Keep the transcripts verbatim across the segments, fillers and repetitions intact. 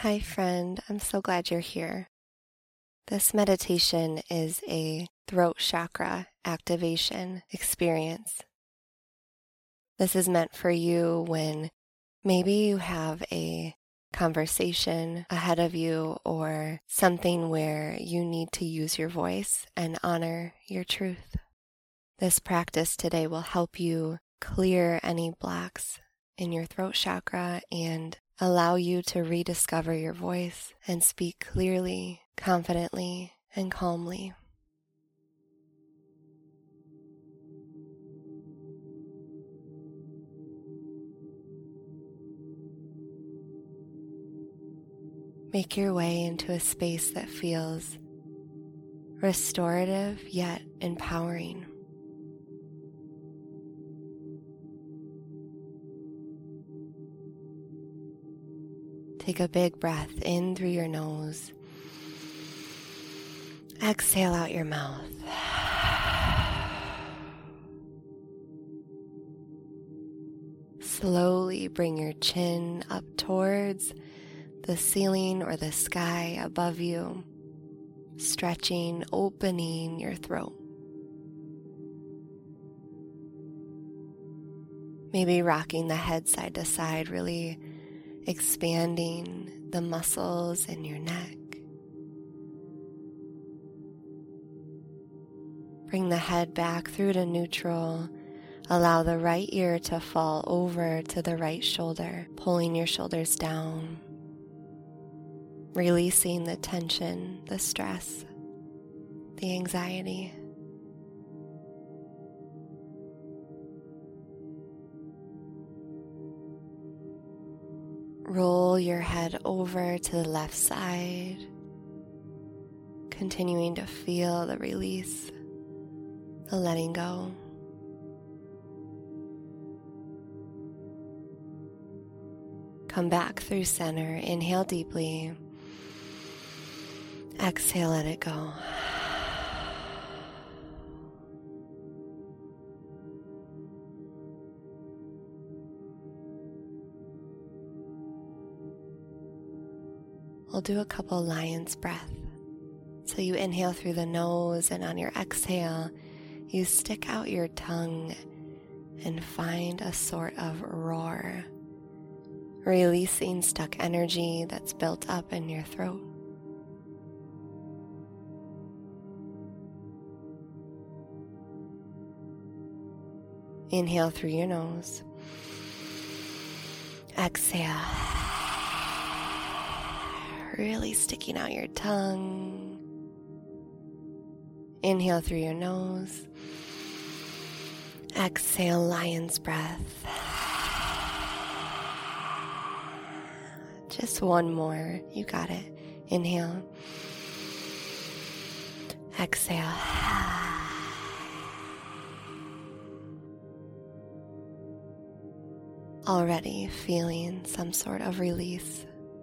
Hi, friend. I'm so glad you're here. This meditation is a throat chakra activation experience. This is meant for you when maybe you have a conversation ahead of you or something where you need to use your voice and honor your truth. This practice today will help you clear any blocks in your throat chakra and allow you to rediscover your voice and speak clearly, confidently, and calmly. Make your way into a space that feels restorative yet empowering. Take a big breath in through your nose. Exhale out your mouth. Slowly bring your chin up towards the ceiling or the sky above you, stretching, opening your throat. Maybe rocking the head side to side, really expanding the muscles in your neck. Bring the head back through to neutral. Allow the right ear to fall over to the right shoulder, pulling your shoulders down, releasing the tension, the stress, the anxiety. Roll your head over to the left side, continuing to feel the release, the letting go. Come back through center. Inhale deeply. Exhale, let it go. We'll do a couple lion's breath. So you inhale through the nose, and on your exhale, you stick out your tongue and find a sort of roar, releasing stuck energy that's built up in your throat. Inhale through your nose. Exhale. Really sticking out your tongue. Inhale through your nose. Exhale, lion's breath. Just one more. You got it. Inhale. Exhale. Already feeling some sort of release.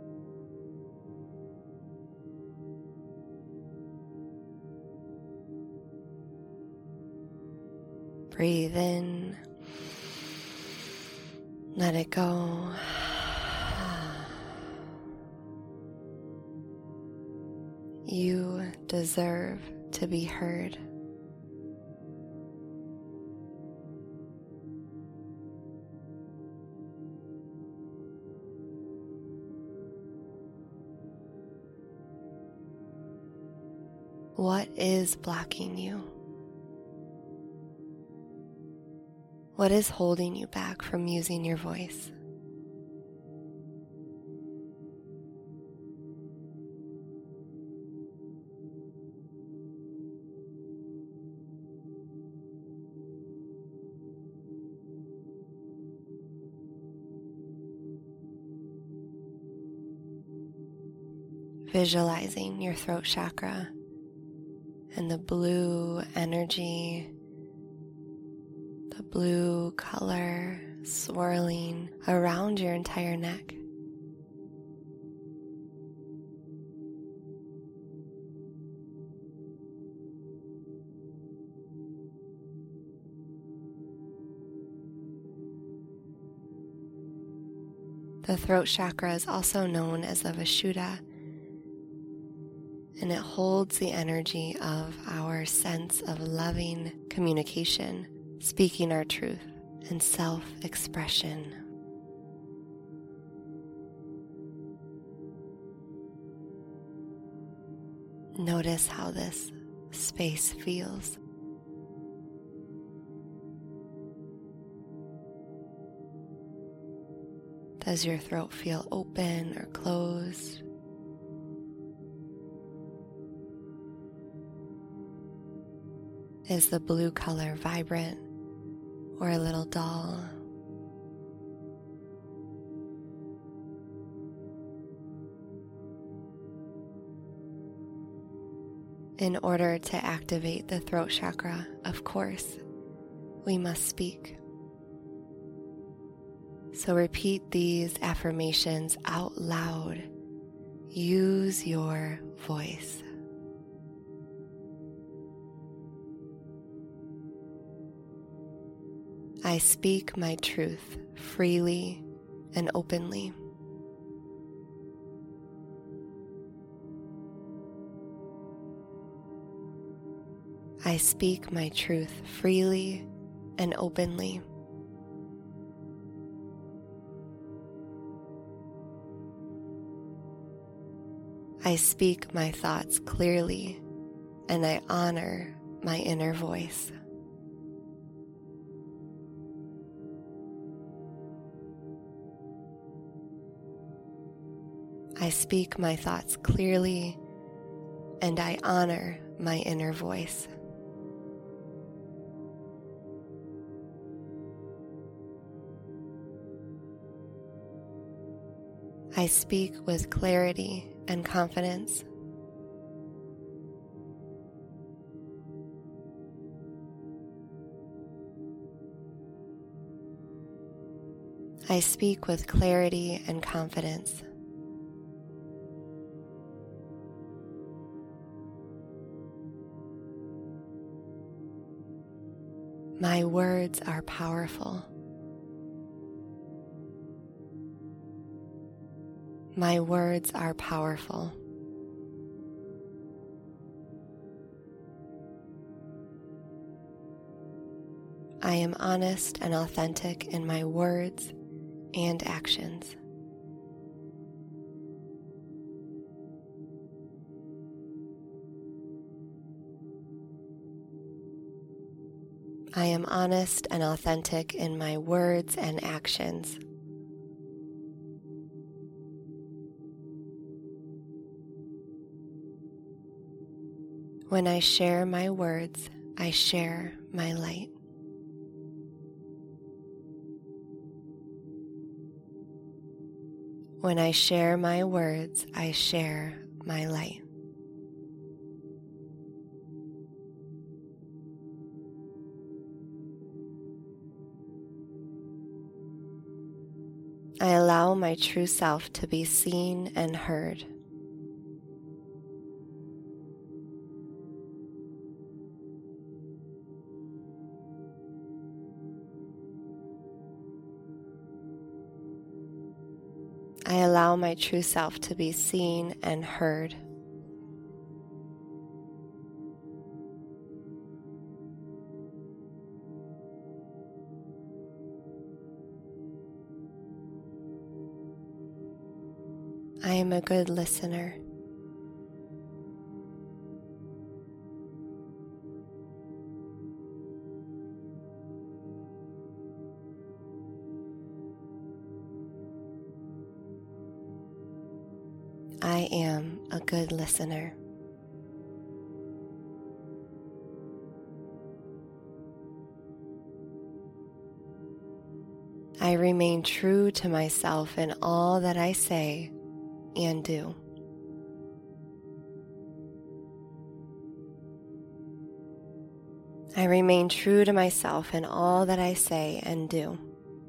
Breathe in. Let it go. You deserve to be heard. What is blocking you? What is holding you back from using your voice? Visualizing your throat chakra and the blue energy, the blue color swirling around your entire neck. The throat chakra is also known as the Vishuddha, and it holds the energy of our sense of loving communication, speaking our truth, and self-expression. Notice how this space feels. Does your throat feel open or closed? Is the blue color vibrant or a little dull? In order to activate the throat chakra, of course, we must speak. So repeat these affirmations out loud. Use your voice. I speak my truth freely and openly. I speak my truth freely and openly. I speak my thoughts clearly, and I honor my inner voice. I speak my thoughts clearly, and I honor my inner voice. I speak with clarity and confidence. I speak with clarity and confidence. My words are powerful. My words are powerful. I am honest and authentic in my words and actions. I am honest and authentic in my words and actions. When I share my words, I share my light. When I share my words, I share my light. I allow my true self to be seen and heard. I allow my true self to be seen and heard. I am a good listener. I am a good listener. I remain true to myself in all that I say and do. I remain true to myself in all that I say and do.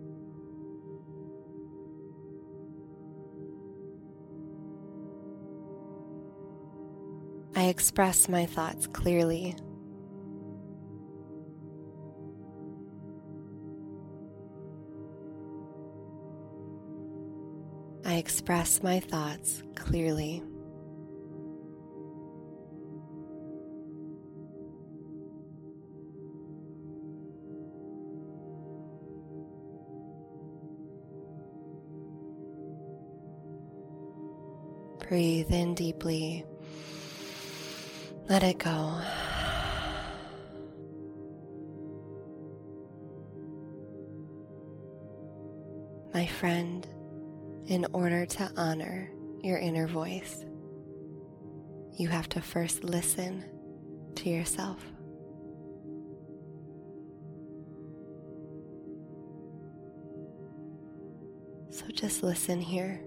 I express my thoughts clearly. express my thoughts clearly. Breathe in deeply. Let it go. My friend, in order to honor your inner voice, you have to first listen to yourself. So just listen here.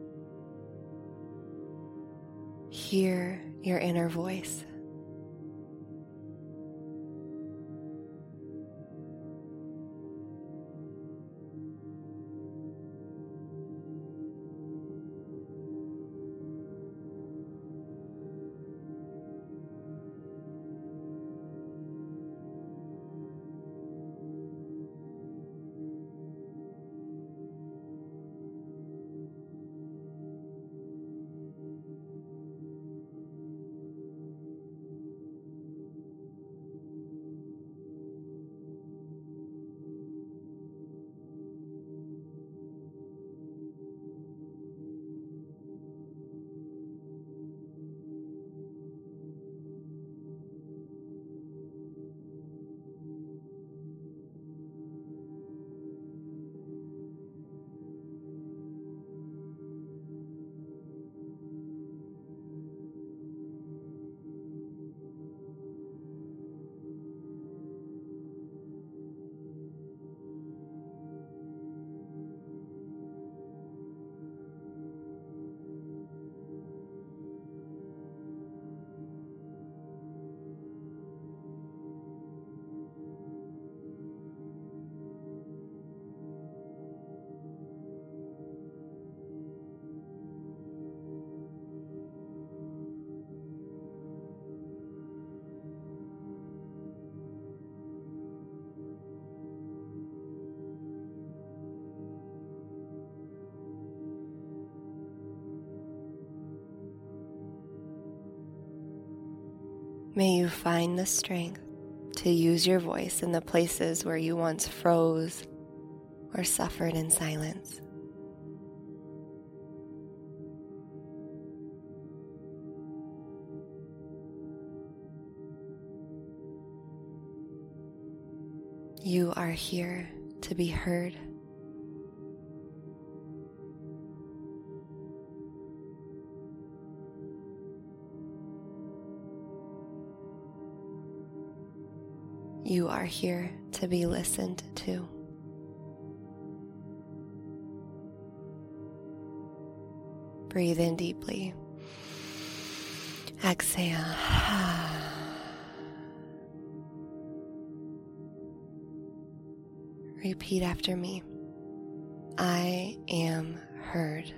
Hear your inner voice. May you find the strength to use your voice in the places where you once froze or suffered in silence. You are here to be heard. You are here to be listened to. Breathe in deeply. Exhale. Repeat after me. I am heard.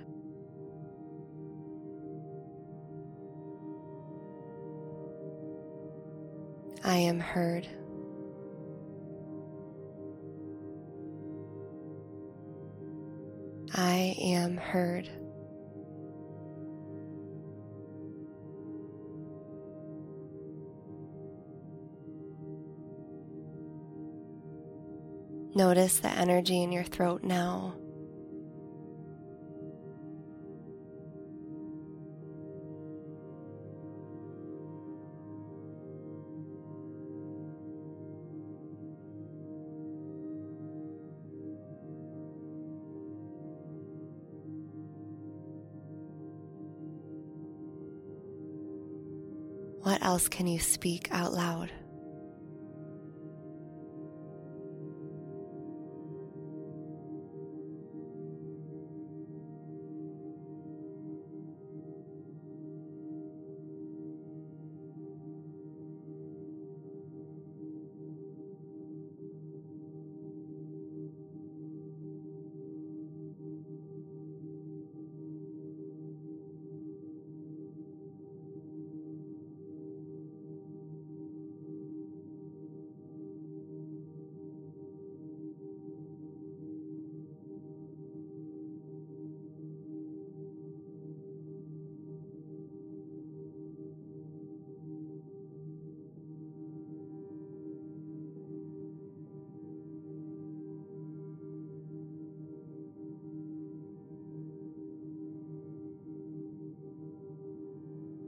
I am heard. I am heard. Notice the energy in your throat now. What else can you speak out loud?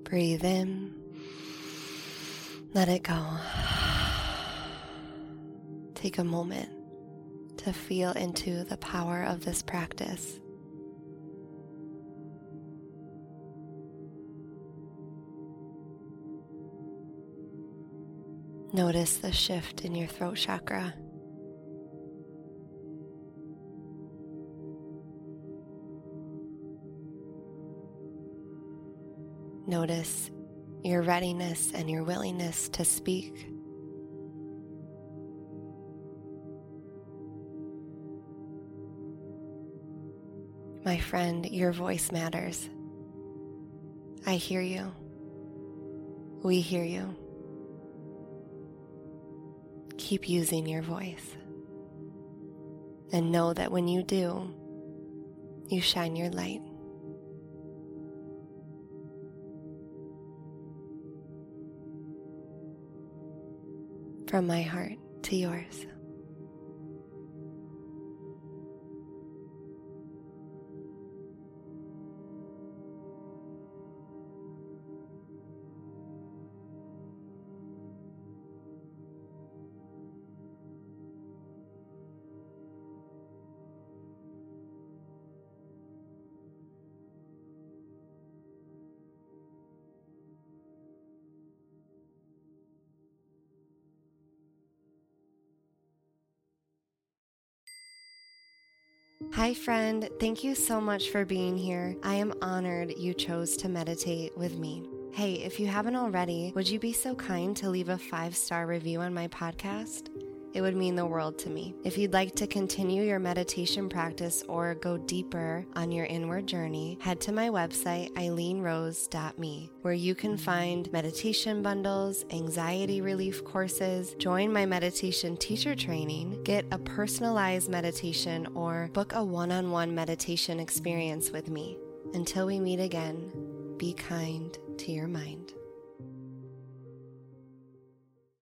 Breathe in. Let it go. Take a moment to feel into the power of this practice. Notice the shift in your throat chakra. Notice your readiness and your willingness to speak. My friend, your voice matters. I hear you. We hear you. Keep using your voice. And know that when you do, you shine your light. From my heart to yours. Hi friend, thank you so much for being here. I am honored you chose to meditate with me. Hey, if you haven't already, would you be so kind to leave a five-star review on my podcast? It would mean the world to me. If you'd like to continue your meditation practice or go deeper on your inward journey, head to my website, eileen rose dot me, where you can find meditation bundles, anxiety relief courses, join my meditation teacher training, get a personalized meditation, or book a one-on-one meditation experience with me. Until we meet again, be kind to your mind.